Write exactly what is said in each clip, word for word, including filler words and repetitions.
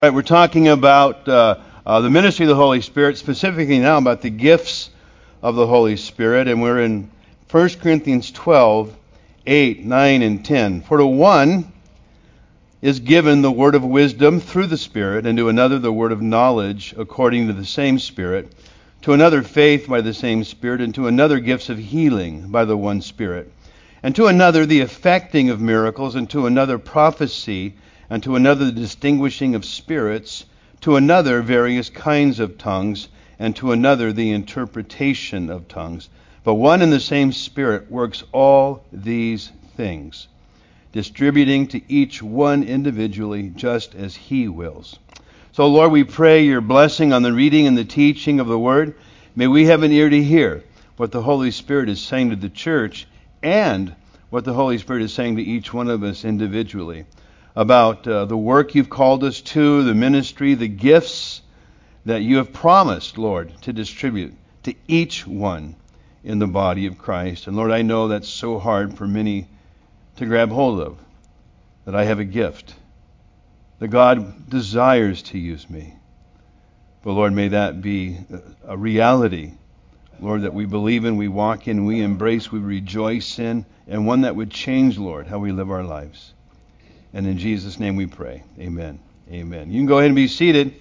Right, we're talking about uh, uh, the ministry of the Holy Spirit, specifically now about the gifts of the Holy Spirit, and we're in First Corinthians twelve, eight, nine, and ten. For to one is given the word of wisdom through the Spirit, and to another the word of knowledge according to the same Spirit, to another faith by the same Spirit, and to another gifts of healing by the one Spirit, and to another the effecting of miracles, and to another prophecy, and to another the distinguishing of spirits, to another various kinds of tongues, and to another the interpretation of tongues. But one and the same Spirit works all these things, distributing to each one individually just as He wills. So, Lord, we pray your blessing on the reading and the teaching of the Word. May we have an ear to hear what the Holy Spirit is saying to the church and what the Holy Spirit is saying to each one of us individually about uh, the work you've called us to, the ministry, the gifts that you have promised, Lord, to distribute to each one in the body of Christ. And Lord, I know that's so hard for many to grab hold of, that I have a gift, that God desires to use me. But Lord, may that be a reality, Lord, that we believe in, we walk in, we embrace, we rejoice in, and one that would change, Lord, how we live our lives. And in Jesus' name we pray. Amen. Amen. You can go ahead and be seated.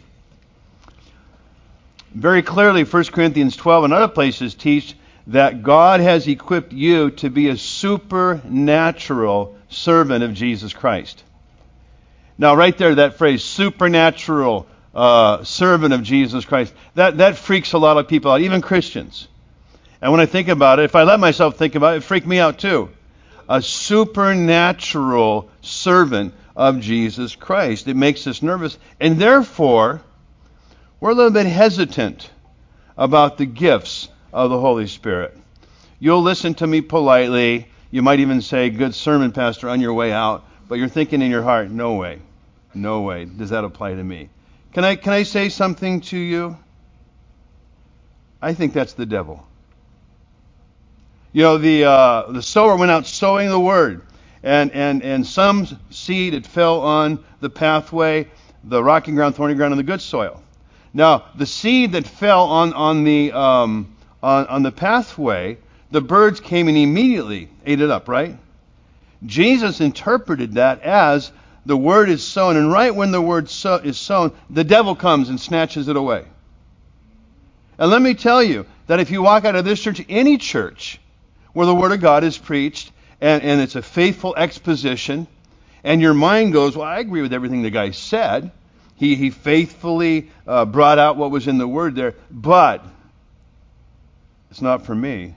Very clearly, First Corinthians twelve and other places teach that God has equipped you to be a supernatural servant of Jesus Christ. Now, right there, that phrase, supernatural uh, servant of Jesus Christ, that, that freaks a lot of people out, even Christians. And when I think about it, if I let myself think about it, it freaked me out too. A supernatural servant of Jesus Christ. It makes us nervous. And therefore, we're a little bit hesitant about the gifts of the Holy Spirit. You'll listen to me politely. You might even say, good sermon, Pastor, on your way out. But you're thinking in your heart, no way. No way does that apply to me. Can I, can I say something to you? I think that's the devil. You know, the uh, the sower went out sowing the word, and, and, and some seed, it fell on the pathway, the rocky ground, thorny ground, and the good soil. Now, the seed that fell on on the um, on, on the pathway, the birds came and immediately ate it up, right? Jesus interpreted that as the word is sown, and right when the word so, is sown, the devil comes and snatches it away. And let me tell you that if you walk out of this church, any church, where the Word of God is preached, and, and it's a faithful exposition, and your mind goes, well, I agree with everything the guy said. He, he faithfully uh, brought out what was in the Word there, but it's not for me.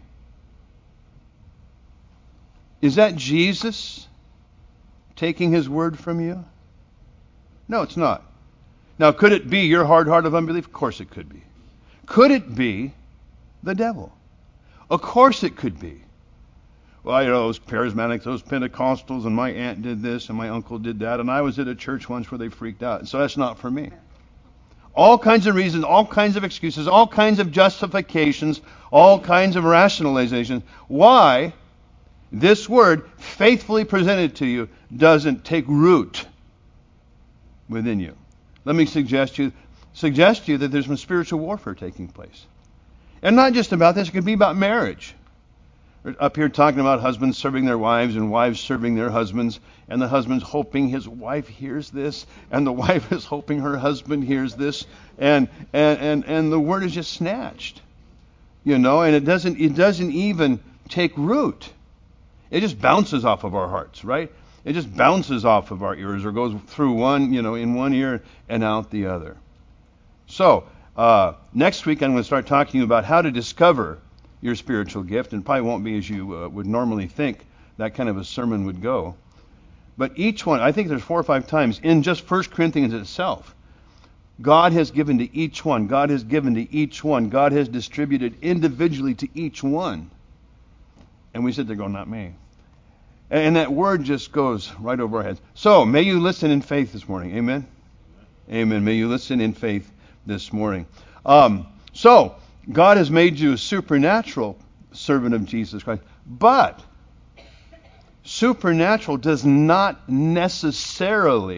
Is that Jesus taking His Word from you? No, it's not. Now, could it be your hard heart of unbelief? Of course it could be. Could it be the devil? Of course it could be. Well, you know, those charismatics, those Pentecostals, and my aunt did this, and my uncle did that, and I was at a church once where they freaked out, so that's not for me. All kinds of reasons, all kinds of excuses, all kinds of justifications, all kinds of rationalizations. Why this word, faithfully presented to you, doesn't take root within you. Let me suggest you, suggest to you that there's some spiritual warfare taking place. And not just about this, it could be about marriage. We're up here talking about husbands serving their wives and wives serving their husbands, and the husband's hoping his wife hears this, and the wife is hoping her husband hears this, and and and, and the word is just snatched. You know, and it doesn't it doesn't even take root. It just bounces off of our hearts, right? It just bounces off of our ears or goes through one, you know, in one ear and out the other. So, Uh, next week I'm going to start talking about how to discover your spiritual gift, and probably won't be as you uh, would normally think that kind of a sermon would go. But each one, I think there's four or five times in just First Corinthians itself, God has given to each one, God has given to each one, God has distributed individually to each one. And we sit there going, not me. And that word just goes right over our heads. So, may you listen in faith this morning. Amen? Amen. May you listen in faith this morning. Um, so, God has made you a supernatural servant of Jesus Christ. But supernatural does not necessarily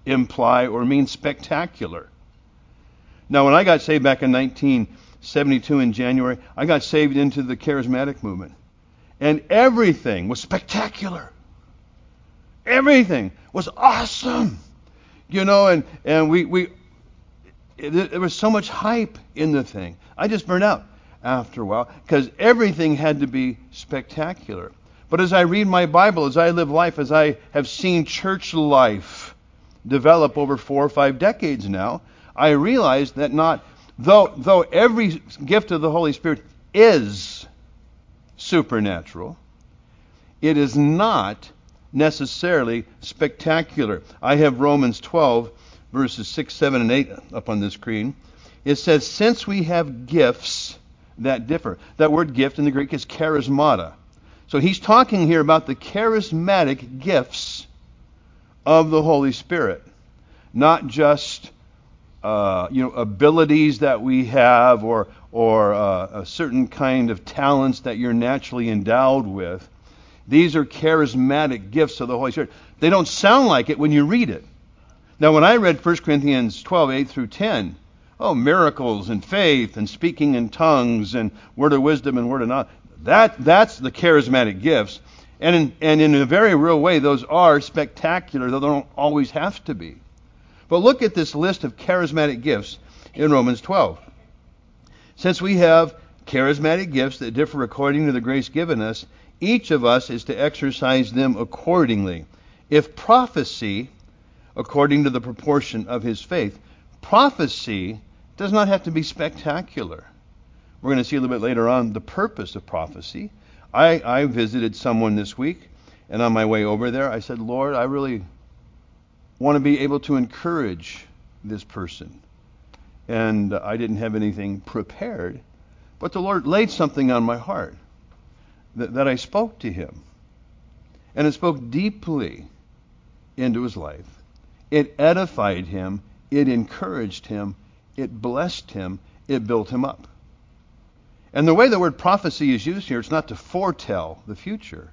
imply or mean spectacular. Now, when I got saved back in nineteen seventy-two in January, I got saved into the charismatic movement. And everything was spectacular. Everything was awesome. You know, and, and we, we it, there was so much hype in the thing. I just burned out after a while because everything had to be spectacular. But as I read my Bible, as I live life, as I have seen church life develop over four or five decades now, I realize that not, though, though every gift of the Holy Spirit is supernatural, it is not necessarily spectacular. I have Romans twelve, verses six, seven, and eight up on the screen. It says, since we have gifts that differ. That word gift in the Greek is charismata. So he's talking here about the charismatic gifts of the Holy Spirit. Not just uh, you know, abilities that we have or, or uh, a certain kind of talents that you're naturally endowed with. These are charismatic gifts of the Holy Spirit. They don't sound like it when you read it. Now, when I read First Corinthians twelve, eight through ten, oh, miracles and faith and speaking in tongues and word of wisdom and word of knowledge, that, that's the charismatic gifts. And in, and in a very real way, those are spectacular, though they don't always have to be. But look at this list of charismatic gifts in Romans twelve. Since we have charismatic gifts that differ according to the grace given us, each of us is to exercise them accordingly. If prophecy, according to the proportion of his faith. Prophecy does not have to be spectacular. We're going to see a little bit later on the purpose of prophecy. I, I visited someone this week, and on my way over there, I said, Lord, I really want to be able to encourage this person. And uh, I didn't have anything prepared, but the Lord laid something on my heart that, that I spoke to him. And it spoke deeply into his life. It edified him. It encouraged him. It blessed him. It built him up. And the way the word prophecy is used here, it's not to foretell the future.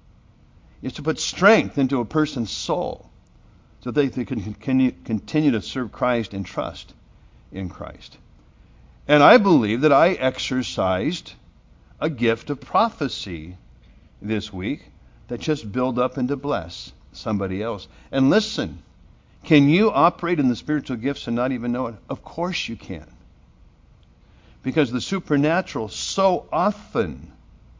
It's to put strength into a person's soul so that they can continue, continue to serve Christ and trust in Christ. And I believe that I exercised a gift of prophecy this week that just build up and to bless somebody else. And listen, can you operate in the spiritual gifts and not even know it? Of course you can. Because the supernatural so often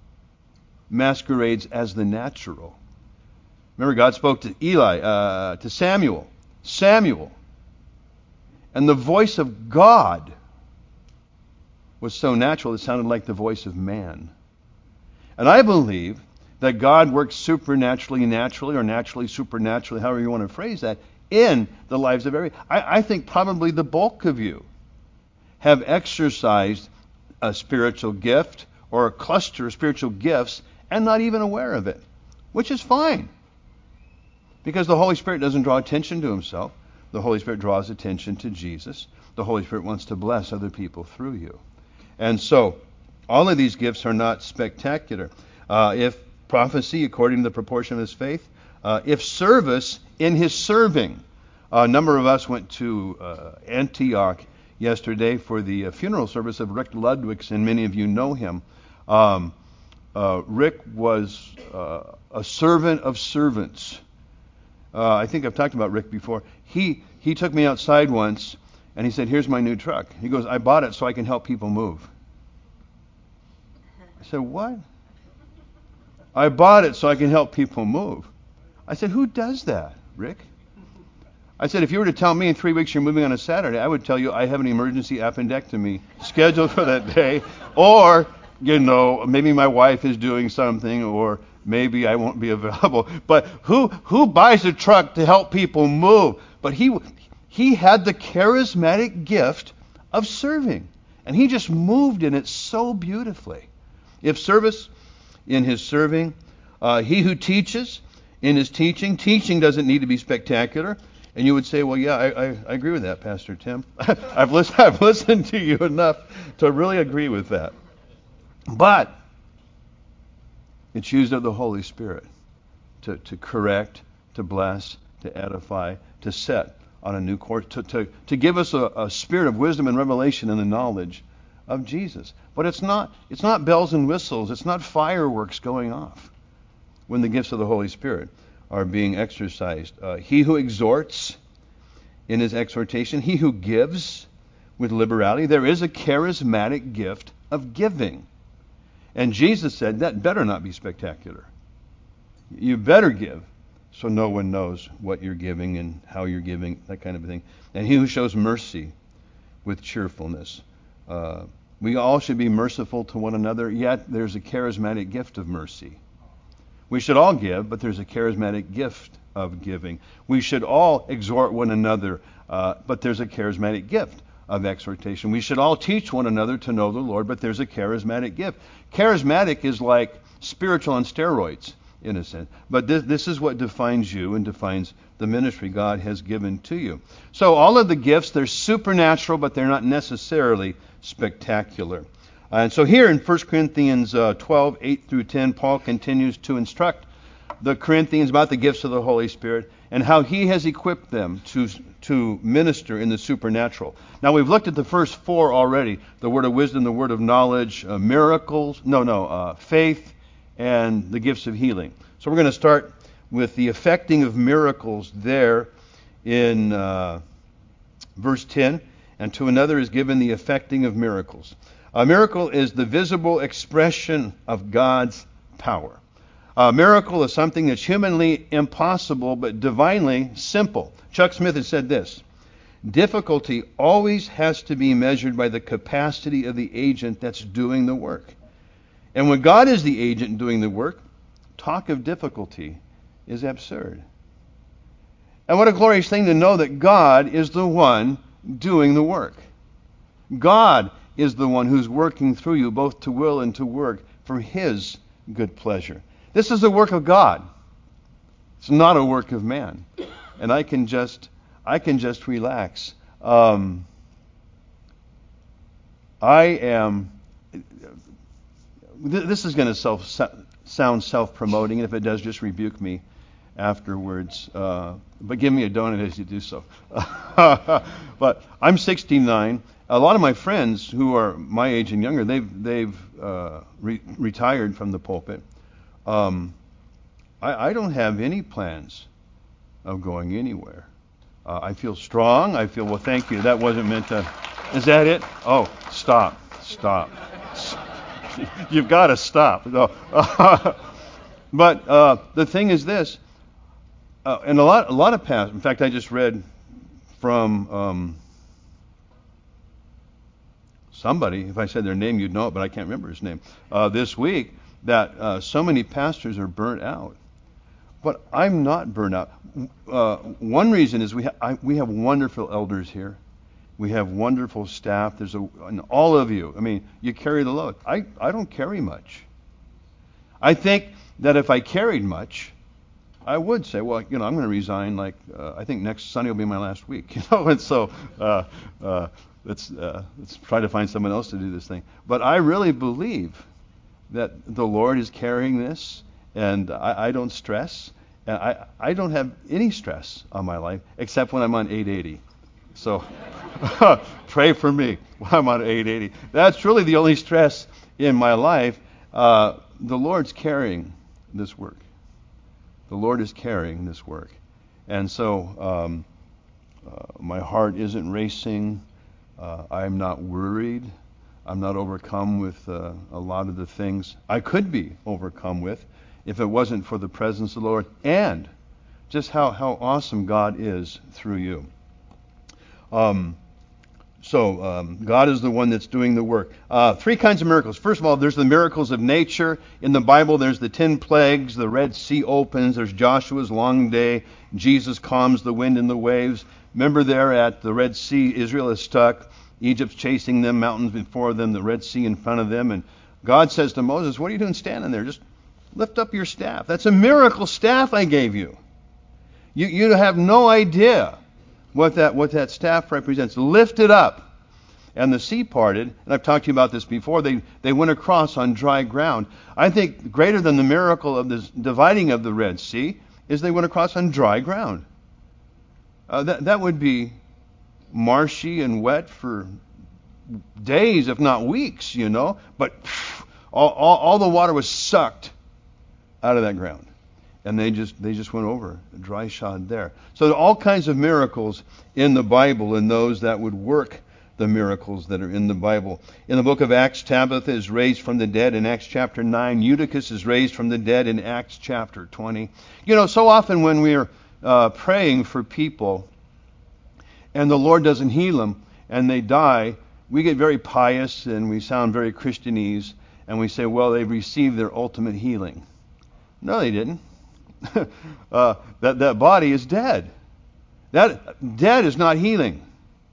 masquerades as the natural. Remember, God spoke to Eli, uh, to Samuel. Samuel. And the voice of God was so natural it sounded like the voice of man. And I believe that God works supernaturally, naturally, or naturally, supernaturally, however you want to phrase that, in the lives of every. I, I think probably the bulk of you have exercised a spiritual gift or a cluster of spiritual gifts and not even aware of it, which is fine. Because the Holy Spirit doesn't draw attention to himself. The Holy Spirit draws attention to Jesus. The Holy Spirit wants to bless other people through you. And so, all of these gifts are not spectacular. Uh, if prophecy, according to the proportion of his faith, uh, if service, in his serving. A number of us went to uh, Antioch yesterday for the uh, funeral service of Rick Ludwigson, and many of you know him. Um, uh, Rick was uh, a servant of servants. Uh, I think I've talked about Rick before. He he took me outside once, and he said, here's my new truck. He goes, I bought it so I can help people move. I said, what? I bought it so I can help people move. I said, who does that, Rick? I said, if you were to tell me in three weeks you're moving on a Saturday, I would tell you I have an emergency appendectomy scheduled for that day. Or, you know, maybe my wife is doing something, or maybe I won't be available. But who who buys a truck to help people move? But he he had the charismatic gift of serving. And he just moved in it so beautifully. If service, in his serving, uh, he who teaches, in his teaching, teaching doesn't need to be spectacular. And you would say, well, yeah, I, I, I agree with that, Pastor Tim. I've, listened, I've listened to you enough to really agree with that. But it's used of the Holy Spirit to, to correct, to bless, to edify, to set on a new course, to, to, to give us a, a spirit of wisdom and revelation and the knowledge of Jesus. But it's not, it's not bells and whistles. It's not fireworks going off when the gifts of the Holy Spirit are being exercised. Uh, he who exhorts in his exhortation, he who gives with liberality. There is a charismatic gift of giving. And Jesus said that better not be spectacular. You better give so no one knows what you're giving and how you're giving, that kind of thing. And he who shows mercy with cheerfulness. Uh, we all should be merciful to one another, yet there's a charismatic gift of mercy. We should all give, but there's a charismatic gift of giving. We should all exhort one another, uh, but there's a charismatic gift of exhortation. We should all teach one another to know the Lord, but there's a charismatic gift. Charismatic is like spiritual on steroids, in a sense. But this, this is what defines you and defines the ministry God has given to you. So all of the gifts, they're supernatural, but they're not necessarily spectacular. Uh, and so here in First Corinthians uh, twelve, eight through ten, Paul continues to instruct the Corinthians about the gifts of the Holy Spirit and how he has equipped them to, to minister in the supernatural. Now we've looked at the first four already, the word of wisdom, the word of knowledge, uh, miracles, no, no, uh, faith, and the gifts of healing. So we're going to start with the effecting of miracles there in uh, verse ten, and to another is given the effecting of miracles. A miracle is the visible expression of God's power. A miracle is something that's humanly impossible but divinely simple. Chuck Smith has said this: difficulty always has to be measured by the capacity of the agent that's doing the work. And when God is the agent doing the work, talk of difficulty is absurd. And what a glorious thing to know that God is the one doing the work. God is the one who's working through you both to will and to work for His good pleasure. This is the work of God. It's not a work of man. And I can just, I can just relax. Um, I am. This is going to self, sound self-promoting, and if it does, just rebuke me afterwards. Uh, but give me a donut as you do so. But I'm sixty-nine. A lot of my friends who are my age and younger, they've they've uh, re- retired from the pulpit. Um, I, I don't have any plans of going anywhere. Uh, I feel strong. I feel, well, thank you. That wasn't meant to. Is that it? Oh, stop, stop. You've got to stop. No. But uh, the thing is this, uh, and a lot, a lot of pastors. In fact, I just read from um, somebody. If I said their name, you'd know it, but I can't remember his name. Uh, this week, that uh, so many pastors are burnt out. But I'm not burnt out. Uh, one reason is we ha- I, we have wonderful elders here. We have wonderful staff. There's a, and all of you. I mean, you carry the load. I, I don't carry much. I think that if I carried much, I would say, well, you know, I'm going to resign. Like uh, I think next Sunday will be my last week. You know, and so uh, uh, let's uh, let's try to find someone else to do this thing. But I really believe that the Lord is carrying this, and I, I don't stress. And I I don't have any stress on my life except when I'm on eight eighty. So pray for me when I'm on eight eighty. That's really the only stress in my life. Uh, the Lord's carrying this work. The Lord is carrying this work. And so um, uh, my heart isn't racing. Uh, I'm not worried. I'm not overcome with uh, a lot of the things I could be overcome with if it wasn't for the presence of the Lord and just how, how awesome God is through you. Um, so um, God is the one that's doing the work. Uh, three kinds of miracles. First of all, there's the miracles of nature. In the Bible, there's the ten plagues. The Red Sea opens. There's Joshua's long day. Jesus calms the wind and the waves. Remember there at the Red Sea, Israel is stuck. Egypt's chasing them, mountains before them, the Red Sea in front of them. And God says to Moses, what are you doing standing there? Just lift up your staff. That's a miracle staff I gave you. You, you have no idea what that what that staff represents. Lift it up. And the sea parted, and I've talked to you about this before, they, they went across on dry ground. I think greater than the miracle of the dividing of the Red Sea is they went across on dry ground. Uh, that, that would be marshy and wet for days, if not weeks, you know. But pff, all, all, all the water was sucked out of that ground. And they just they just went over, dry shod there. So there are all kinds of miracles in the Bible, and those that would work the miracles that are in the Bible. In the book of Acts, Tabitha is raised from the dead in Acts chapter nine. Eutychus is raised from the dead in Acts chapter twenty. You know, so often when we're uh, praying for people and the Lord doesn't heal them and they die, we get very pious and we sound very Christianese, and we say, well, they've received their ultimate healing. No, they didn't. uh, that, that body is dead. That dead is not healing.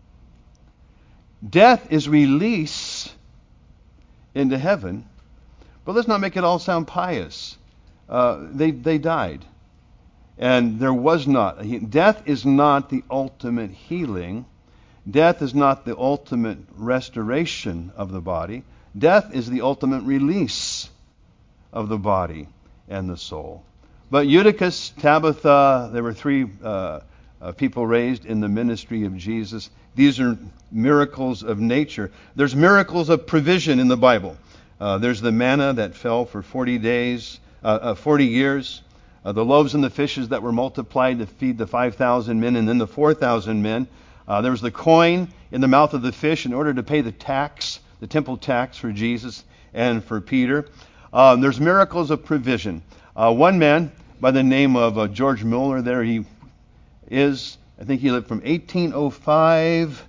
Death is release into heaven. But let's not make it all sound pious. Uh, they, they died. And there was not. A, death is not the ultimate healing. Death is not the ultimate restoration of the body. Death is the ultimate release of the body and the soul. But Eutychus, Tabitha, there were three uh, uh, people raised in the ministry of Jesus. These are miracles of nature. There's miracles of provision in the Bible. Uh, there's the manna that fell for forty days, uh, uh, forty years. Uh, the loaves and the fishes that were multiplied to feed the five thousand men and then the four thousand men. Uh, there was the coin in the mouth of the fish in order to pay the tax, the temple tax for Jesus and for Peter. Um, there's miracles of provision. Uh, one man by the name of uh, George Mueller, there he is. I think he lived from eighteen oh five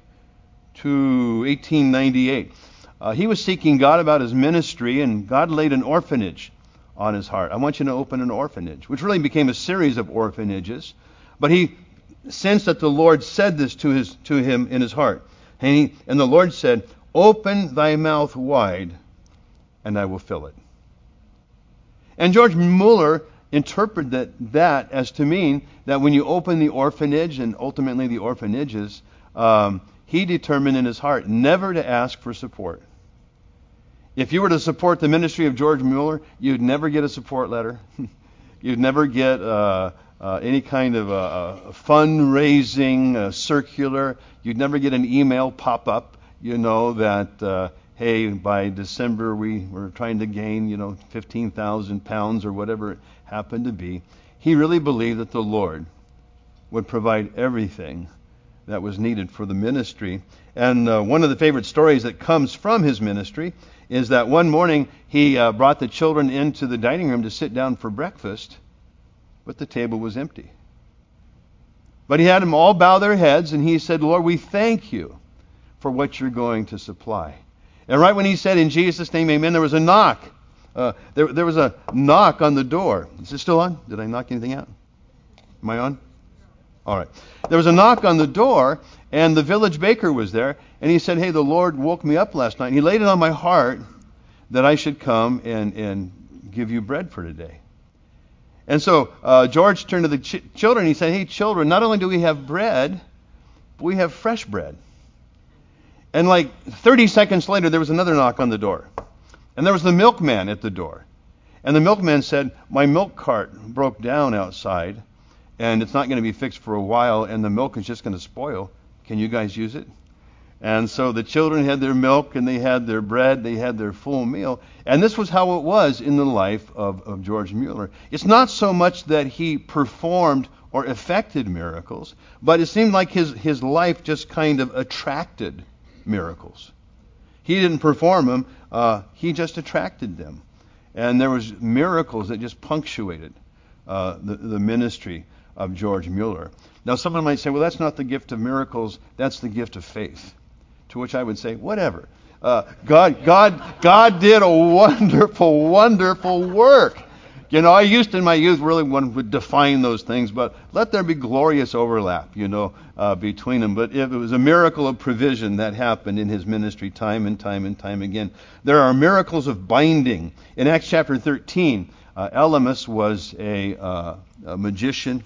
to eighteen ninety-eight. Uh, he was seeking God about his ministry, and God laid an orphanage on his heart. I want you to open an orphanage, which really became a series of orphanages. But he sensed that the Lord said this to his to him in his heart. And, he, and the Lord said, "Open thy mouth wide, and I will fill it." And George Mueller interpreted that, that as to mean that when you open the orphanage and ultimately the orphanages, um, he determined in his heart never to ask for support. If you were to support the ministry of George Mueller, you'd never get a support letter. You'd never get uh, uh, any kind of a, a fundraising uh, circular. You'd never get an email pop up, you know, that uh, hey, by December we were trying to gain, you know, fifteen thousand pounds or whatever it happened to be. He really believed that the Lord would provide everything that was needed for the ministry. And uh, one of the favorite stories that comes from his ministry is that one morning he uh, brought the children into the dining room to sit down for breakfast, but the table was empty. But he had them all bow their heads, and he said, "Lord, we thank you for what you're going to supply." And right when he said, "In Jesus' name, amen," there was a knock. Uh, there, there was a knock on the door. Is it still on? Did I knock anything out? Am I on? All right. There was a knock on the door, and the village baker was there, and he said, "Hey, the Lord woke me up last night, and he laid it on my heart that I should come and, and give you bread for today." And so uh, George turned to the ch- children, and he said, "Hey, children, not only do we have bread, but we have fresh bread." And like thirty seconds later, there was another knock on the door. And there was the milkman at the door. And the milkman said, "My milk cart broke down outside, and it's not going to be fixed for a while, and the milk is just going to spoil. Can you guys use it?" And so the children had their milk, and they had their bread, they had their full meal. And this was how it was in the life of, of George Mueller. It's not so much that he performed or effected miracles, but it seemed like his, his life just kind of attracted miracles. He didn't perform them, uh, he just attracted them. And there was miracles that just punctuated uh, the, the ministry of George Mueller. Now someone might say, well, that's not the gift of miracles, that's the gift of faith. To which I would say, whatever. Uh, God, God, God did a wonderful, wonderful work. You know, I used to in my youth really one would define those things, but let there be glorious overlap, you know, uh, between them. But if it was a miracle of provision that happened in his ministry time and time and time again. There are miracles of binding. In Acts chapter thirteen, uh, Elymas was a, uh, a magician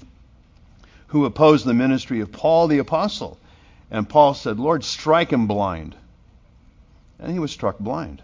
who opposed the ministry of Paul the apostle. And Paul said, "Lord, strike him blind." And he was struck blind.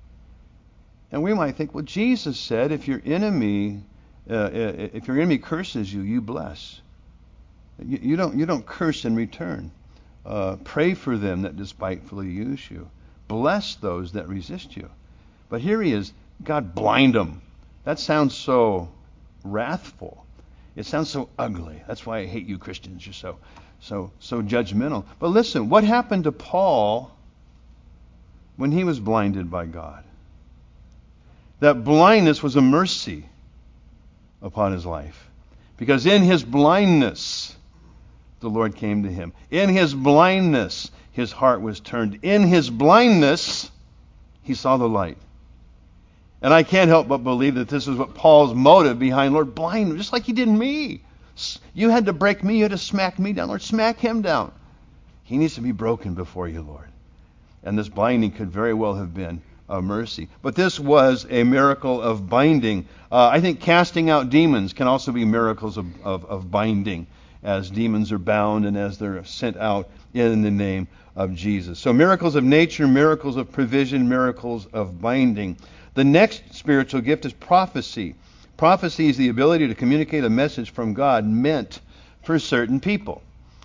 And we might think, well, Jesus said, if your enemy, uh, if your enemy curses you, you bless. You, you don't you don't curse in return. Uh, pray for them that despitefully use you. Bless those that resist you. But here he is, God blind them. That sounds so wrathful. It sounds so ugly. That's why I hate you Christians. You're so so so judgmental. But listen, what happened to Paul when he was blinded by God? That blindness was a mercy upon his life. Because in his blindness, the Lord came to him. In his blindness, his heart was turned. In his blindness, he saw the light. And I can't help but believe that this is what Paul's motive behind, Lord, blind him, just like he did me. You had to break me. You had to smack me down. Lord, smack him down. He needs to be broken before you, Lord. And this blinding could very well have been a mercy. But this was a miracle of binding. Uh, I think casting out demons can also be miracles of, of, of binding, as demons are bound and as they're sent out in the name of Jesus. So miracles of nature, miracles of provision, miracles of binding. The next spiritual gift is prophecy. Prophecy is the ability to communicate a message from God meant for certain people.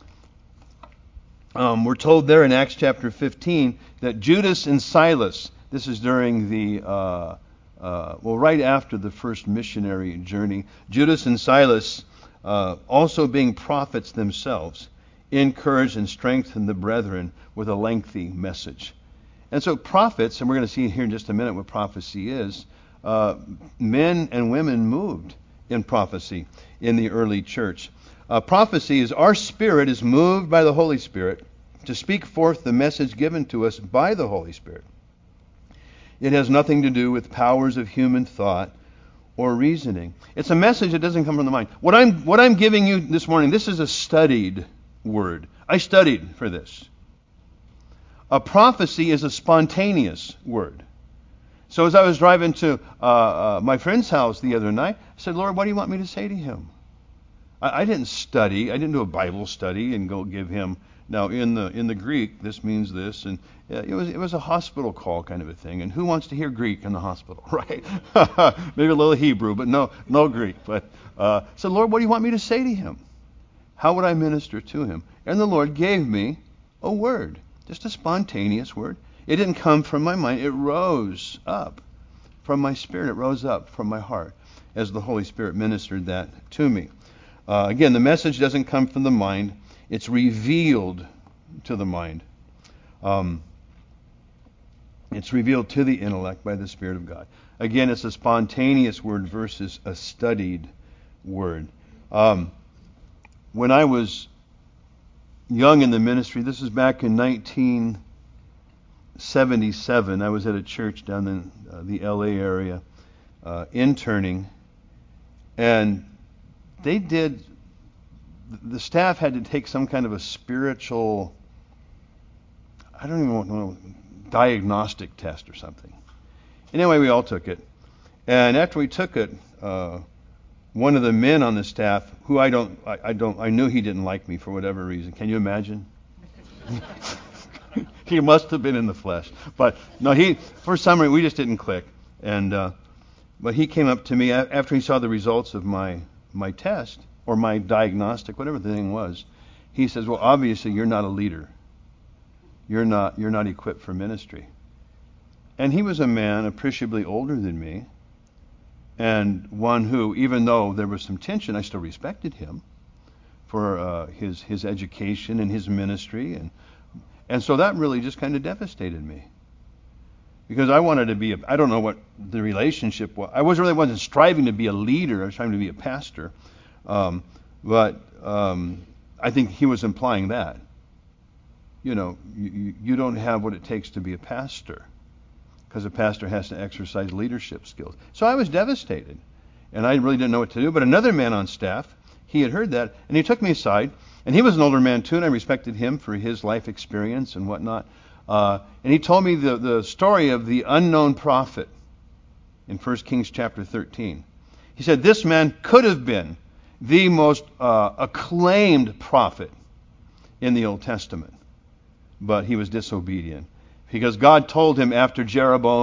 Um, we're told there in Acts chapter fifteen that Judas and Silas, this is during the, uh, uh, well, right after the first missionary journey, Judas and Silas, uh, also being prophets themselves, encouraged and strengthened the brethren with a lengthy message. And so prophets, and we're going to see here in just a minute what prophecy is, uh, men and women moved in prophecy in the early church. Uh, prophecy is our spirit is moved by the Holy Spirit to speak forth the message given to us by the Holy Spirit. It has nothing to do with powers of human thought or reasoning. It's a message that doesn't come from the mind. What I'm what I'm giving you this morning, this is a studied word. I studied for this. A prophecy is a spontaneous word. So as I was driving to uh, uh, my friend's house the other night, I said, Lord, what do you want me to say to him? I, I didn't study. I didn't do a Bible study and go give him. Now in the in the Greek, this means this, and uh, it was it was a hospital call kind of a thing. And who wants to hear Greek in the hospital, right? Maybe a little Hebrew, but no no Greek. But uh, so Lord, what do you want me to say to him? How would I minister to him? And the Lord gave me a word. Just a spontaneous word. It didn't come from my mind. It rose up from my spirit. It rose up from my heart as the Holy Spirit ministered that to me. Uh, again, the message doesn't come from the mind. It's revealed to the mind. Um, it's revealed to the intellect by the Spirit of God. Again, it's a spontaneous word versus a studied word. Um, when I was young in the ministry, this is back in nineteen seventy-seven. I was at a church down in uh, the L A area, uh, interning, and they did, the staff had to take some kind of a spiritual, I don't even know, diagnostic test or something. Anyway, we all took it, and after we took it, uh, one of the men on the staff, who I don't, I, I don't, I knew he didn't like me for whatever reason. Can you imagine? He must have been in the flesh, but no, he, for some reason, we just didn't click. And uh, but he came up to me after he saw the results of my my test or my diagnostic, whatever the thing was. He says, "Well, obviously you're not a leader. You're not you're not equipped for ministry." And he was a man appreciably older than me. And one who, even though there was some tension, I still respected him for uh, his his education and his ministry, and and so that really just kind of devastated me, because I wanted to be a, I don't know what the relationship was. I was really wasn't striving to be a leader. I was trying to be a pastor, um, but um, I think he was implying that, you know, you, you don't have what it takes to be a pastor, because a pastor has to exercise leadership skills. So I was devastated, and I really didn't know what to do. But another man on staff, he had heard that, and he took me aside, and he was an older man too, and I respected him for his life experience and whatnot. Uh, and he told me the, the story of the unknown prophet in First Kings chapter thirteen. He said this man could have been the most uh, acclaimed prophet in the Old Testament, but he was disobedient. Because God told him after Jeroboam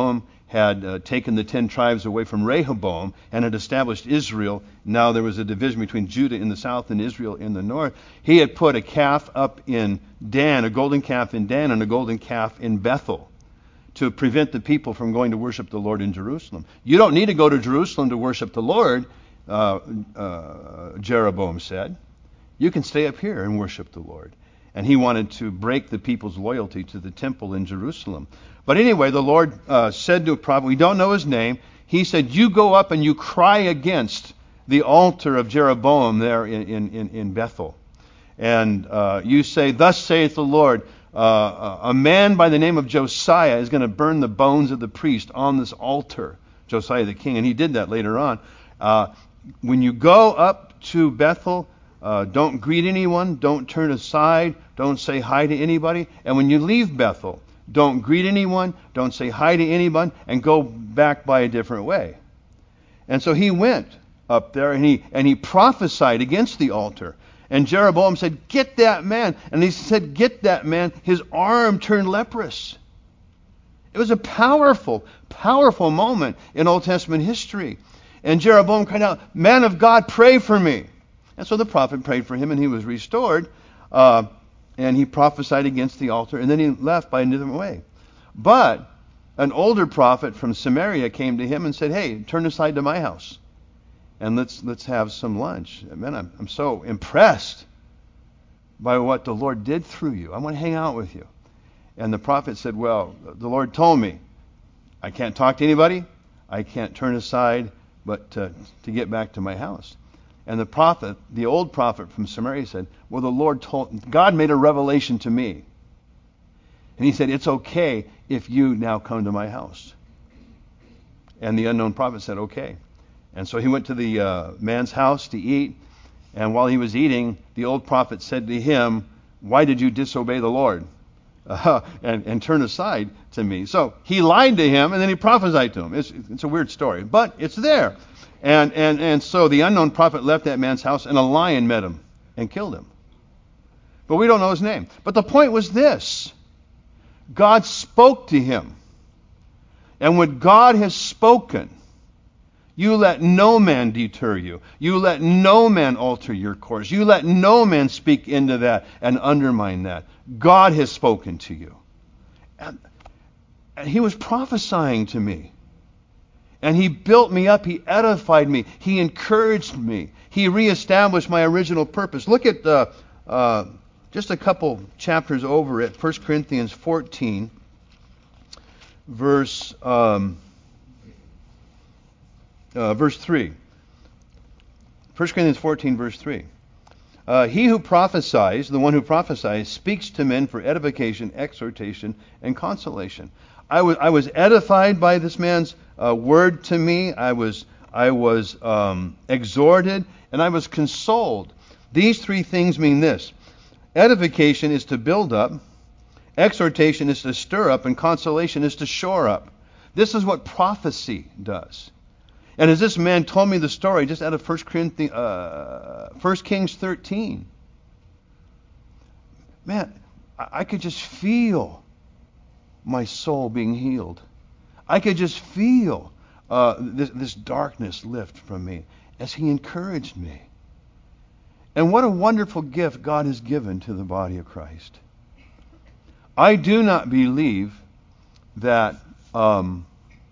had uh, taken the ten tribes away from Rehoboam and had established Israel. Now there was a division between Judah in the south and Israel in the north. He had put a calf up in Dan, a golden calf in Dan, and a golden calf in Bethel, to prevent the people from going to worship the Lord in Jerusalem. You don't need to go to Jerusalem to worship the Lord, uh, uh, Jeroboam said. You can stay up here and worship the Lord. And he wanted to break the people's loyalty to the temple in Jerusalem. But anyway, the Lord uh, said to a prophet, we don't know his name, he said, you go up and you cry against the altar of Jeroboam there in, in, in Bethel. And uh, you say, thus saith the Lord, uh, a man by the name of Josiah is going to burn the bones of the priest on this altar. Josiah the king, and he did that later on. Uh, when you go up to Bethel, uh, don't greet anyone, don't turn aside, don't say hi to anybody. And when you leave Bethel, don't greet anyone, don't say hi to anyone, and go back by a different way. And so he went up there and he and he prophesied against the altar. And Jeroboam said, get that man. And he said, get that man. His arm turned leprous. It was a powerful, powerful moment in Old Testament history. And Jeroboam cried out, man of God, pray for me. And so the prophet prayed for him and he was restored. Uh, and he prophesied against the altar. And then he left by a different way. But an older prophet from Samaria came to him and said, hey, turn aside to my house. And let's let's have some lunch. Man, I'm, I'm so impressed by what the Lord did through you. I want to hang out with you. And the prophet said, well, the Lord told me I can't talk to anybody. I can't turn aside, but uh, to get back to my house. And the prophet, the old prophet from Samaria said, well, the Lord told, God made a revelation to me. And he said, it's okay if you now come to my house. And the unknown prophet said, okay. And so he went to the uh, man's house to eat. And while he was eating, the old prophet said to him, why did you disobey the Lord uh, and, and turn aside to me? So he lied to him and then he prophesied to him. It's, it's a weird story, but it's there. And, and, and so the unknown prophet left that man's house and a lion met him and killed him. But we don't know his name. But the point was this. God spoke to him. And when God has spoken, you let no man deter you. You let no man alter your course. You let no man speak into that and undermine that. God has spoken to you. And, and he was prophesying to me. And he built me up. He edified me. He encouraged me. He reestablished my original purpose. Look at uh, uh, just a couple chapters over at First Corinthians fourteen, verse... Um, Uh, verse three. First Corinthians fourteen, verse three. Uh, he who prophesies, the one who prophesies, speaks to men for edification, exhortation, and consolation. I was I was edified by this man's uh, word to me. I was I was um, exhorted, and I was consoled. These three things mean this: edification is to build up, exhortation is to stir up, and consolation is to shore up. This is what prophecy does. And as this man told me the story just out of First Corinthians, uh, First Kings thirteen, man, I could just feel my soul being healed. I could just feel uh, this, this darkness lift from me as he encouraged me. And what a wonderful gift God has given to the body of Christ. I do not believe that... Um,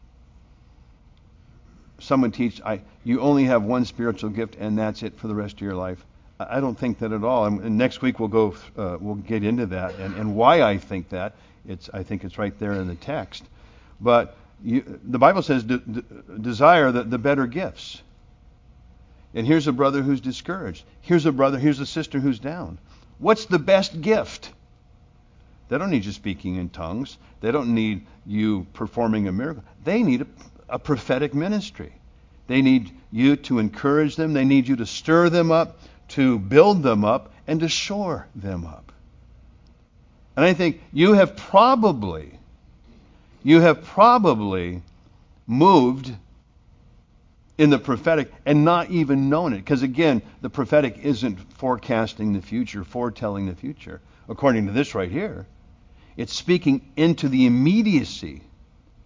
Someone teach, I, you only have one spiritual gift and that's it for the rest of your life. I, I don't think that at all. And, and next week we'll go, uh, we'll get into that and, and why I think that. It's, I think it's right there in the text. But you, the Bible says, de- de- desire the, the better gifts. And here's a brother who's discouraged. Here's a brother, here's a sister who's down. What's the best gift? They don't need you speaking in tongues. They don't need you performing a miracle. They need a a prophetic ministry. They need you to encourage them. They need you to stir them up, to build them up, and to shore them up. And I think you have probably, you have probably moved in the prophetic and not even known it. Because again, the prophetic isn't forecasting the future, foretelling the future. According to this right here, it's speaking into the immediacy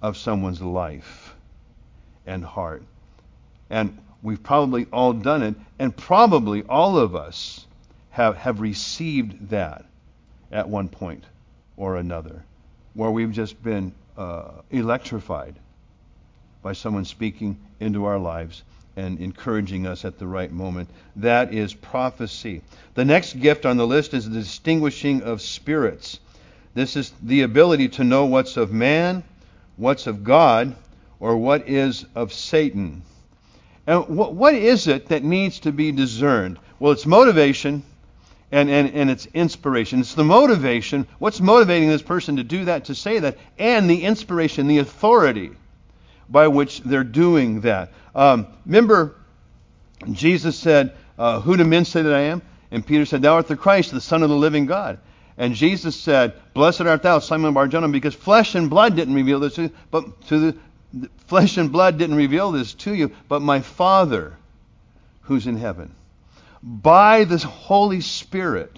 of someone's life and heart. And we've probably all done it, and probably all of us have, have received that at one point or another, where we've just been uh, electrified by someone speaking into our lives and encouraging us at the right moment. That is prophecy. The next gift on the list is the distinguishing of spirits. This is the ability to know what's of man, what's of God, or what is of Satan. And what, what is it that needs to be discerned? Well, it's motivation and, and, and it's inspiration. It's the motivation, what's motivating this person to do that, to say that, and the inspiration, the authority by which they're doing that. Um, remember, Jesus said, uh, who do men say that I am? And Peter said, thou art the Christ, the Son of the living God. And Jesus said, blessed art thou, Simon Bar-Jonah, because flesh and blood didn't reveal this to you, but to the, the flesh and blood didn't reveal this to you, but my Father who's in heaven. By the Holy Spirit,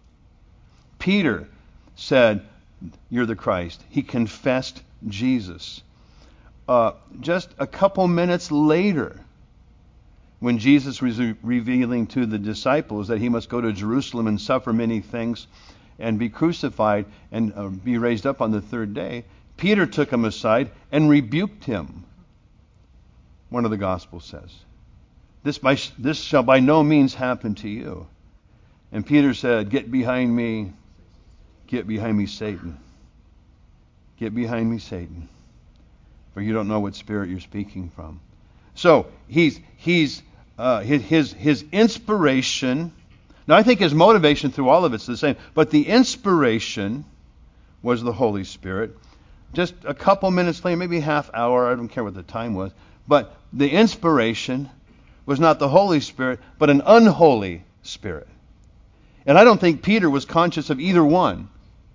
Peter said, you're the Christ. He confessed Jesus. Uh, just a couple minutes later, when Jesus was re- revealing to the disciples that he must go to Jerusalem and suffer many things and be crucified and uh, be raised up on the third day, Peter took him aside and rebuked him. One of the Gospels says, this, by, this shall by no means happen to you. And Peter said, get behind me, get behind me, Satan. Get behind me, Satan. For you don't know what spirit you're speaking from. So he's he's uh, his, his his inspiration. Now I think his motivation through all of it's the same, but the inspiration was the Holy Spirit. Just a couple minutes later, maybe a half hour, I don't care what the time was, but the inspiration was not the Holy Spirit, but an unholy spirit. And I don't think Peter was conscious of either one.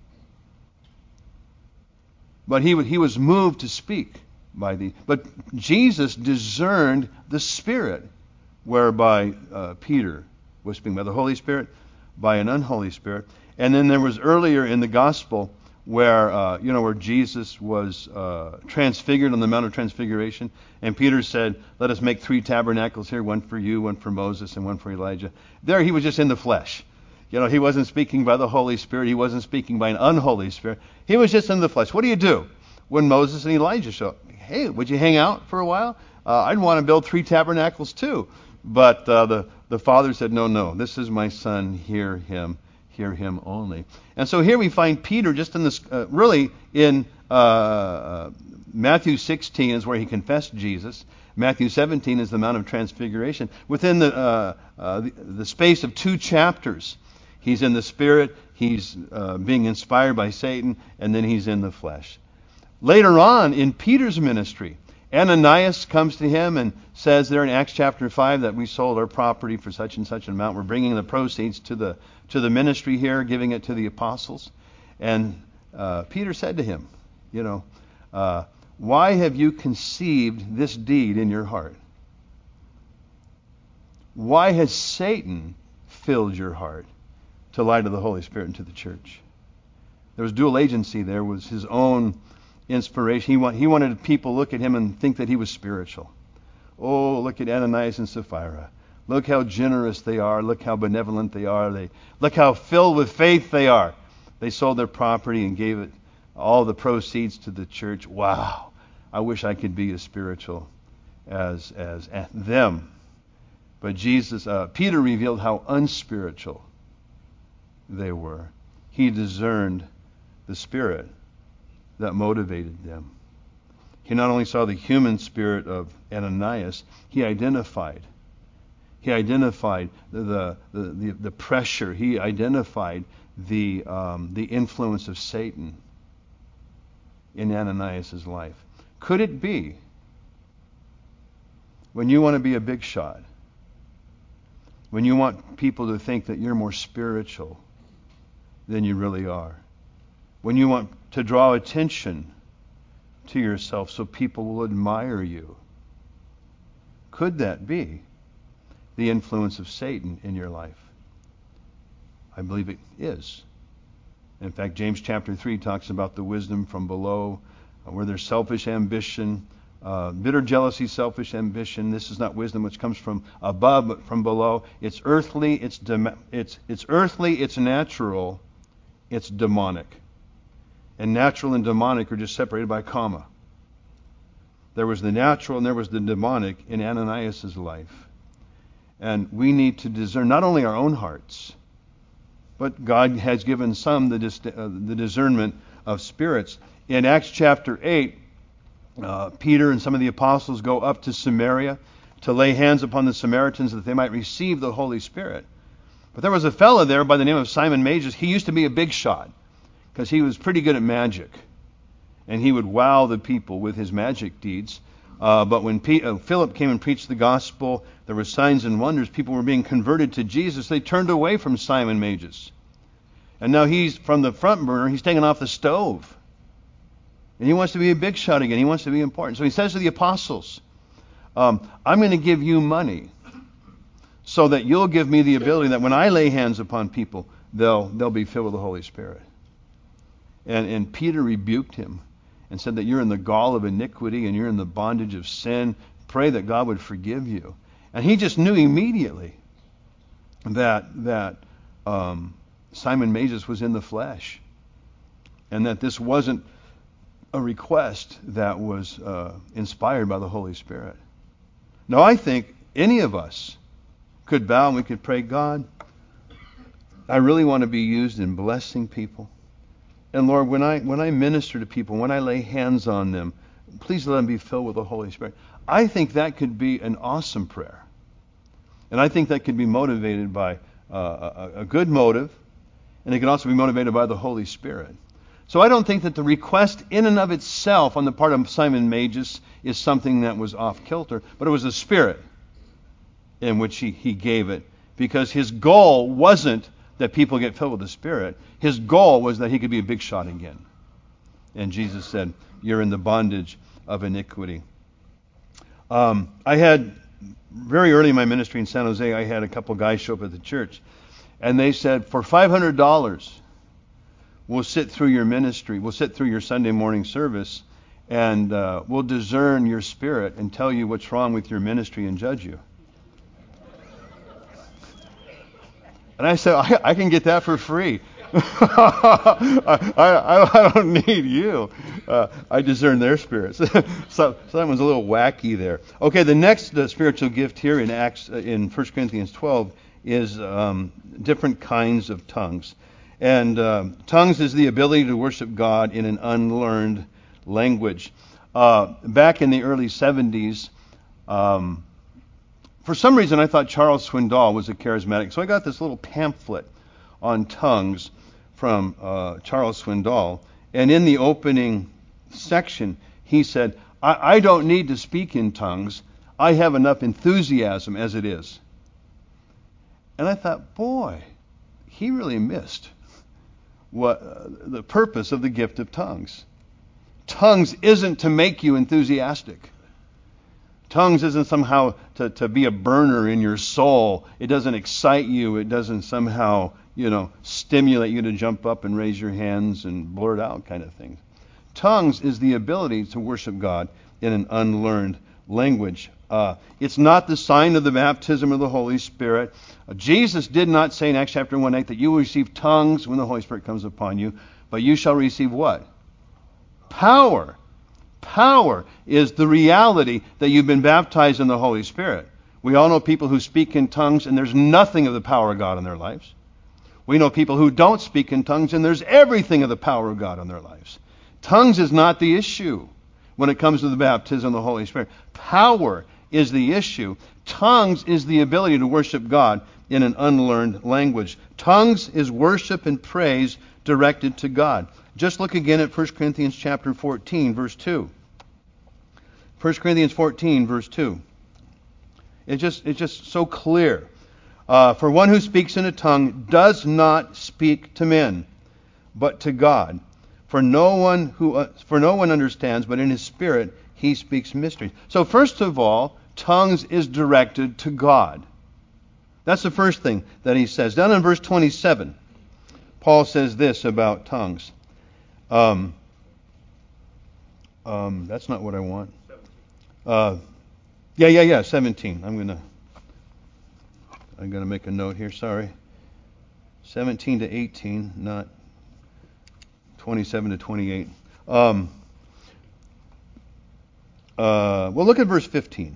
But he he was moved to speak by the. But Jesus discerned the Spirit, whereby uh, Peter was speaking by the Holy Spirit, by an unholy spirit. And then there was earlier in the Gospel where uh, you know where Jesus was uh, transfigured on the Mount of Transfiguration, and Peter said, "Let us make three tabernacles here: one for you, one for Moses, and one for Elijah." There, he was just in the flesh. You know, he wasn't speaking by the Holy Spirit. He wasn't speaking by an unholy spirit. He was just in the flesh. What do you do when Moses and Elijah show up? Hey, would you hang out for a while? Uh, I'd want to build three tabernacles too. But uh, the, the father said, no, no, this is my son. Hear him. Hear him only. And so here we find Peter just in this, uh, really in uh, Matthew sixteen is where he confessed Jesus. Matthew seventeen is the Mount of Transfiguration. Within the, uh, uh, the, the space of two chapters, he's in the Spirit, he's uh, being inspired by Satan, and then he's in the flesh. Later on in Peter's ministry, Ananias comes to him and says there in Acts chapter five that we sold our property for such and such an amount. We're bringing the proceeds to the to the ministry here, giving it to the apostles. And uh, Peter said to him, you know, uh, why have you conceived this deed in your heart? Why has Satan filled your heart to lie to the Holy Spirit and to the church? There was dual agency. There was his own inspiration. He, want, he wanted people to look at him and think that he was spiritual. Oh, look at Ananias and Sapphira. Look how generous they are. Look how benevolent they are. They look how filled with faith they are. They sold their property and gave it all the proceeds to the church. Wow. I wish I could be as spiritual as as, as them. But Jesus, uh, Peter revealed how unspiritual they were. He discerned the spirit that motivated them. He not only saw the human spirit of Ananias, he identified. He identified the the, the, the pressure. He identified the um, the influence of Satan in Ananias' life. Could it be when you want to be a big shot, when you want people to think that you're more spiritual than you really are, when you want to draw attention to yourself so people will admire you, could that be the influence of Satan in your life? I believe it is. In fact, James chapter three talks about the wisdom from below, where there's selfish ambition, uh, bitter jealousy, selfish ambition. This is not wisdom which comes from above, but from below. It's earthly, it's dem- it's it's earthly, it's natural, it's demonic. And natural and demonic are just separated by a comma. There was the natural and there was the demonic in Ananias' life. And we need to discern not only our own hearts, but God has given some the, dis- uh, the discernment of spirits. In Acts chapter eight, uh, Peter and some of the apostles go up to Samaria to lay hands upon the Samaritans that they might receive the Holy Spirit. But there was a fellow there by the name of Simon Magus. He used to be a big shot because he was pretty good at magic. And he would wow the people with his magic deeds. Uh, but when P- uh, Philip came and preached the gospel, there were signs and wonders. People were being converted to Jesus. They turned away from Simon Magus. And now he's from the front burner. He's taken off the stove. And he wants to be a big shot again. He wants to be important. So he says to the apostles, um, I'm going to give you money so that you'll give me the ability that when I lay hands upon people, they'll they'll be filled with the Holy Spirit. And, and Peter rebuked him and said that you're in the gall of iniquity and you're in the bondage of sin. Pray that God would forgive you. And he just knew immediately that that um, Simon Magus was in the flesh, and that this wasn't a request that was uh, inspired by the Holy Spirit. Now, I think any of us could bow and we could pray, God, I really want to be used in blessing people. And Lord, when I when I minister to people, when I lay hands on them, please let them be filled with the Holy Spirit. I think that could be an awesome prayer. And I think that could be motivated by uh, a, a good motive, and it can also be motivated by the Holy Spirit. So I don't think that the request in and of itself on the part of Simon Magus is something that was off kilter, but it was the spirit in which he, he gave it, because his goal wasn't that people get filled with the Spirit. His goal was that he could be a big shot again. And Jesus said, you're in the bondage of iniquity. Um, I had, very early in my ministry in San Jose, I had a couple guys show up at the church. And they said, for five hundred dollars, we'll sit through your ministry, we'll sit through your Sunday morning service, and uh, we'll discern your spirit and tell you what's wrong with your ministry and judge you. And I said, I, I can get that for free. I, I, I don't need you. Uh, I discern their spirits. so, so that was a little wacky there. Okay, the next uh, spiritual gift here in Acts, uh, in First Corinthians twelve, is um, different kinds of tongues. And uh, tongues is the ability to worship God in an unlearned language. Uh, back in the early seventies, um, for some reason I thought Charles Swindoll was a charismatic. So I got this little pamphlet on tongues from uh, Charles Swindoll. And in the opening section, he said, I, I don't need to speak in tongues. I have enough enthusiasm as it is. And I thought, boy, he really missed what uh, the purpose of the gift of tongues. Tongues isn't to make you enthusiastic. Tongues isn't somehow to, to be a burner in your soul. It doesn't excite you. It doesn't somehow, you know, stimulate you to jump up and raise your hands and blurt out kind of thing. Tongues is the ability to worship God in an unlearned language. Uh, it's not the sign of the baptism of the Holy Spirit. Uh, Jesus did not say in Acts chapter one eight that you will receive tongues when the Holy Spirit comes upon you, but you shall receive what? Power. Power is the reality that you've been baptized in the Holy Spirit. We all know people who speak in tongues and there's nothing of the power of God in their lives. We know people who don't speak in tongues and there's everything of the power of God in their lives. Tongues is not the issue when it comes to the baptism of the Holy Spirit. Power is the issue. Tongues is the ability to worship God in an unlearned language. Tongues is worship and praise directed to God. Just look again at First Corinthians chapter fourteen, verse two. First Corinthians fourteen, verse two. It's just, it's just so clear. Uh, For one who speaks in a tongue does not speak to men, but to God. For no one who uh, for no one understands, but in his spirit he speaks mysteries. So first of all, tongues is directed to God. That's the first thing that he says. Down in verse twenty-seven, Paul says this about tongues. Um, Um, that's not what I want. Uh, yeah, yeah, yeah, seventeen. I'm gonna, I'm gonna make a note here. Sorry, seventeen to eighteen, not twenty-seven to twenty-eight. Um, uh, well, look at verse fifteen.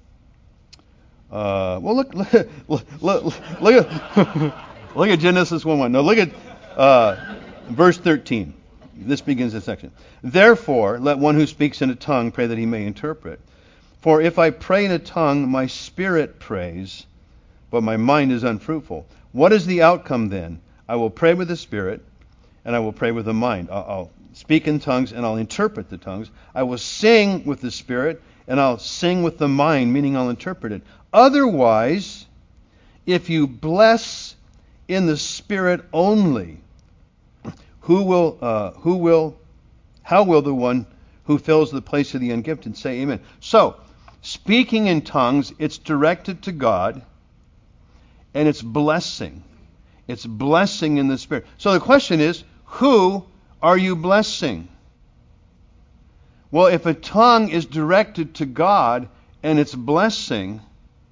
Uh, well, look, look, look, look, look at look at Genesis one one. No, look at uh, verse thirteen. This begins the section. Therefore, let one who speaks in a tongue pray that he may interpret. For if I pray in a tongue, my spirit prays, but my mind is unfruitful. What is the outcome then? I will pray with the spirit, and I will pray with the mind. I'll, I'll speak in tongues, and I'll interpret the tongues. I will sing with the spirit, and I'll sing with the mind, meaning I'll interpret it. Otherwise, if you bless in the spirit only, who will, uh, who will, how will the one who fills the place of the ungifted say amen? So, speaking in tongues, it's directed to God, and it's blessing. It's blessing in the spirit. So the question is, who are you blessing? Well, if a tongue is directed to God and it's blessing,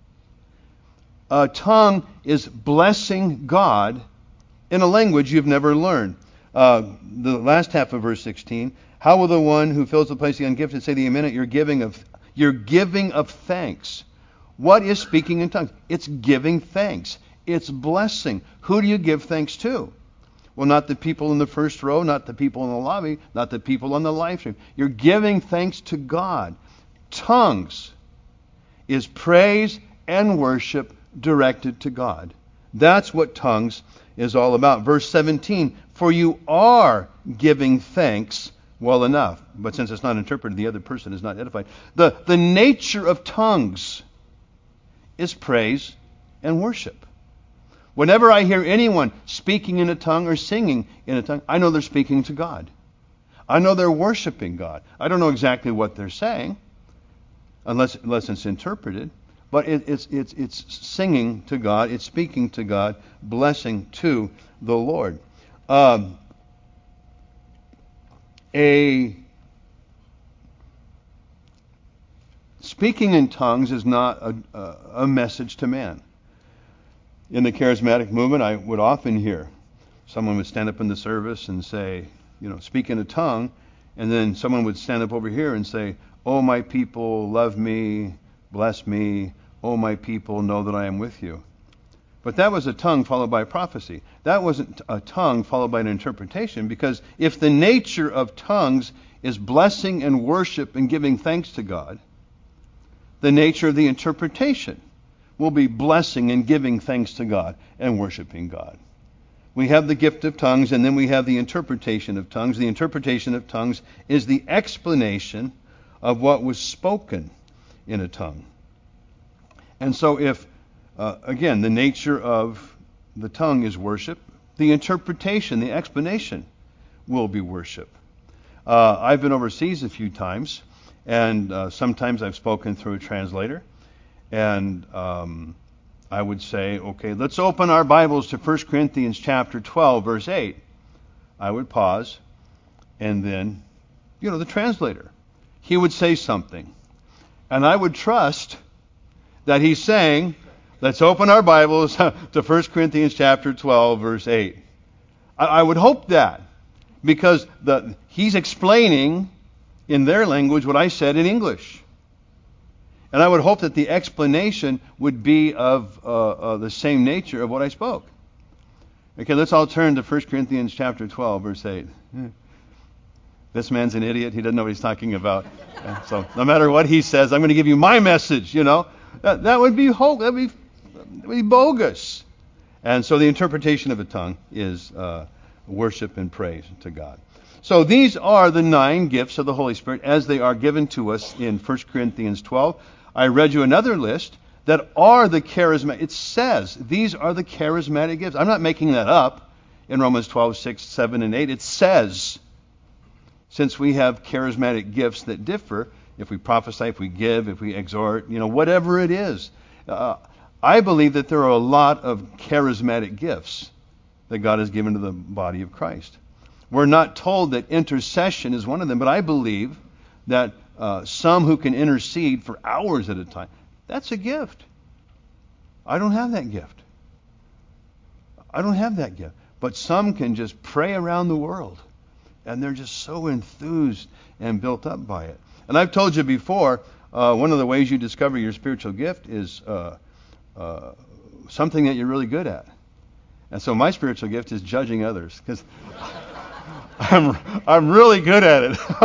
a tongue is blessing God in a language you've never learned. Uh, the last half of verse sixteen, how will the one who fills the place of the ungifted say the amen at your giving of your giving of thanks? What is speaking in tongues? It's giving thanks. It's blessing. Who do you give thanks to? Well, not the people in the first row, not the people in the lobby, not the people on the live stream. You're giving thanks to God. Tongues is praise and worship directed to God. That's what tongues is all about. Verse seventeen, for you are giving thanks well enough. But since it's not interpreted, the other person is not edified. The, the nature of tongues is praise and worship. Whenever I hear anyone speaking in a tongue or singing in a tongue, I know they're speaking to God. I know they're worshiping God. I don't know exactly what they're saying, unless unless it's interpreted. But it, it's it's it's singing to God. It's speaking to God, blessing to the Lord. Um, a speaking in tongues is not a, a, a message to man. In the charismatic movement, I would often hear someone would stand up in the service and say, you know, speak in a tongue, and then someone would stand up over here and say, "Oh, my people, love me, bless me. Oh, my people, know that I am with you." But that was a tongue followed by prophecy. That wasn't a tongue followed by an interpretation, because if the nature of tongues is blessing and worship and giving thanks to God, the nature of the interpretation will be blessing and giving thanks to God and worshiping God. We have the gift of tongues, and then we have the interpretation of tongues. The interpretation of tongues is the explanation of what was spoken in a tongue. And so if, uh, again, the nature of the tongue is worship, the interpretation, the explanation will be worship. Uh, I've been overseas a few times, and uh, sometimes I've spoken through a translator. And um, I would say, okay, let's open our Bibles to First Corinthians chapter twelve, verse eight. I would pause, and then, you know, the translator, he would say something. And I would trust that he's saying, let's open our Bibles to First Corinthians chapter twelve, verse eight. I, I would hope that, because the, he's explaining in their language what I said in English. And I would hope that the explanation would be of uh, uh, the same nature of what I spoke. Okay, let's all turn to First Corinthians chapter twelve, verse eight. This man's an idiot. He doesn't know what he's talking about. Uh, so no matter what he says, I'm going to give you my message, you know. That, that would be hope. That would be, that would be bogus. And so the interpretation of a tongue is uh, worship and praise to God. So these are the nine gifts of the Holy Spirit as they are given to us in First Corinthians twelve. I read you another list that are the charismatic. It says these are the charismatic gifts. I'm not making that up in Romans twelve, six, seven, and eight. It says, since we have charismatic gifts that differ, if we prophesy, if we give, if we exhort, you know, whatever it is. Uh, I believe that there are a lot of charismatic gifts that God has given to the body of Christ. We're not told that intercession is one of them, but I believe that uh, some who can intercede for hours at a time, that's a gift. I don't have that gift. I don't have that gift. But some can just pray around the world, and they're just so enthused and built up by it. And I've told you before, uh, one of the ways you discover your spiritual gift is uh, uh, something that you're really good at. And so my spiritual gift is judging others, because I'm I'm really good at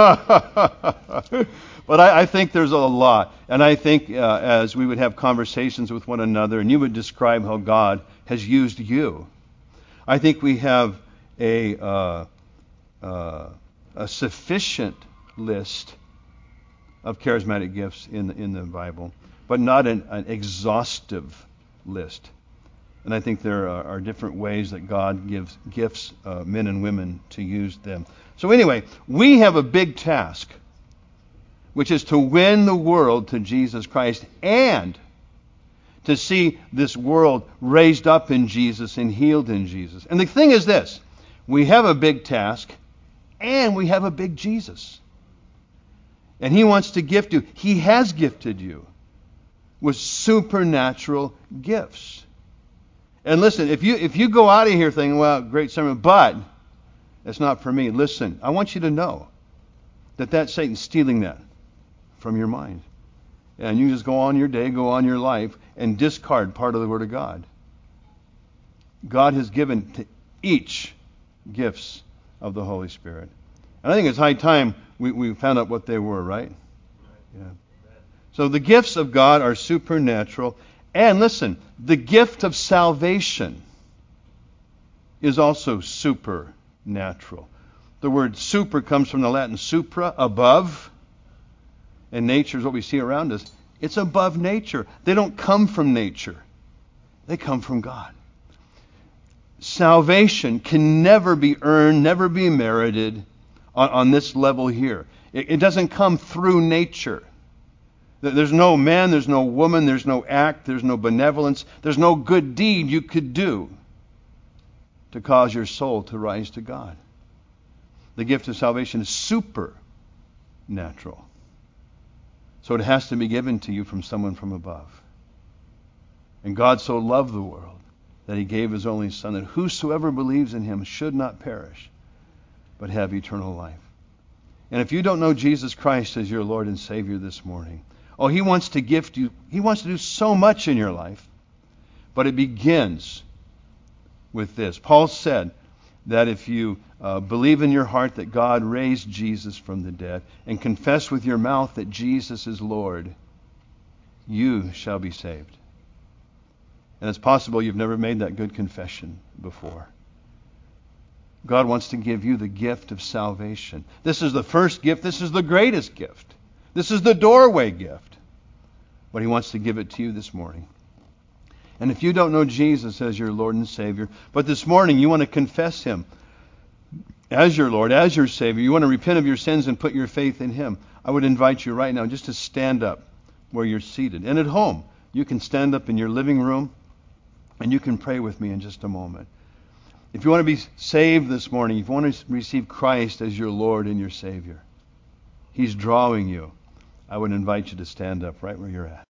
it. But I, I think there's a lot. And I think uh, as we would have conversations with one another, and you would describe how God has used you, I think we have a uh, uh, a sufficient list of charismatic gifts in the, in the Bible, but not an, an exhaustive list. And I think there are, are different ways that God gives gifts uh, men and women to use them. So anyway, we have a big task, which is to win the world to Jesus Christ and to see this world raised up in Jesus and healed in Jesus. And the thing is this, we have a big task and we have a big Jesus. And He wants to gift you. He has gifted you with supernatural gifts. And listen, if you if you go out of here thinking, well, great sermon, but it's not for me. Listen, I want you to know that that's Satan stealing that from your mind. And you just go on your day, go on your life, and discard part of the Word of God. God has given to each gifts of the Holy Spirit. And I think it's high time we, we found out what they were, right? Yeah. So the gifts of God are supernatural. And listen, the gift of salvation is also supernatural. The word super comes from the Latin supra, above. And nature is what we see around us. It's above nature. They don't come from nature. They come from God. Salvation can never be earned, never be merited on, on this level here. It, it doesn't come through nature. There's no man, there's no woman, there's no act, there's no benevolence, there's no good deed you could do to cause your soul to rise to God. The gift of salvation is supernatural. So it has to be given to you from someone from above. And God so loved the world that He gave His only Son, that whosoever believes in Him should not perish, but have eternal life. And if you don't know Jesus Christ as your Lord and Savior this morning, oh, He wants to gift you. He wants to do so much in your life. But it begins with this. Paul said that if you uh, believe in your heart that God raised Jesus from the dead and confess with your mouth that Jesus is Lord, you shall be saved. And it's possible you've never made that good confession before. God wants to give you the gift of salvation. This is the first gift. This is the greatest gift. This is the doorway gift. But He wants to give it to you this morning. And if you don't know Jesus as your Lord and Savior, but this morning you want to confess Him as your Lord, as your Savior, you want to repent of your sins and put your faith in Him, I would invite you right now just to stand up where you're seated. And at home, you can stand up in your living room and you can pray with me in just a moment. If you want to be saved this morning, if you want to receive Christ as your Lord and your Savior, He's drawing you. I would invite you to stand up right where you're at.